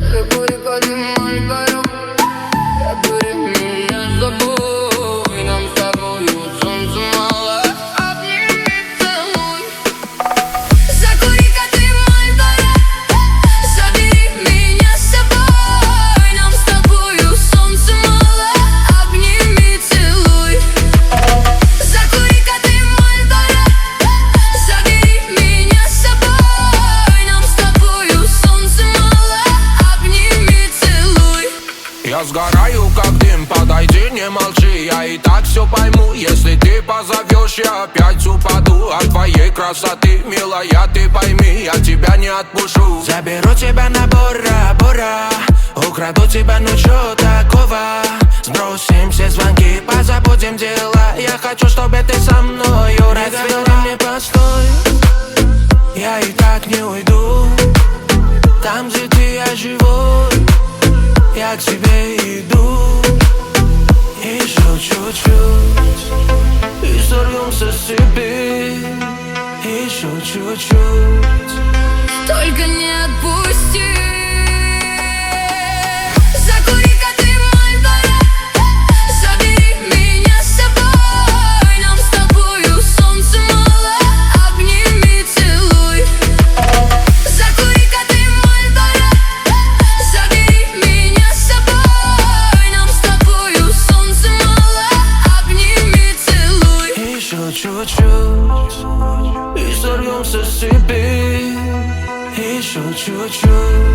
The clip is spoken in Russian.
Закури под Мальборо, забери меня с собой. Нам с тобою солнца мало, обними, целуй. Закури-ка ты Мальборо, забери меня с собой. Нам с тобою солнца мало, обними, целуй. Закури-ка ты Мальборо, забери меня с собой. Нам с тобою солнца мало, обними, целуй. Я сгораю как дым, подойди, не молчи. Я и так все пойму, если ты позовешь, я опять упаду от твоей красоты. Милая, ты пойми, я тебя не отпущу. Заберу тебя на Бора-Бора, украду тебя, ну чё такого? Сбросим все звонки, позабудем дела. Я хочу, чтобы ты со мною расцвела. Не постой, я и так не уйду. Там, где ты, я живой, я к тебе иду. Еще чуть-чуть и сорвемся с цепи. Еще чуть-чуть. Только не отпусти. Закури-ка ты Мальборо, забери меня с собой. Нам с тобою солнца мало, обними, целуй. Закури-ка ты Мальборо, забери меня с собой. Нам с тобою солнца мало, обними, целуй. Еще чуть-чуть и сорвемся с цепи. Еще чуть-чуть.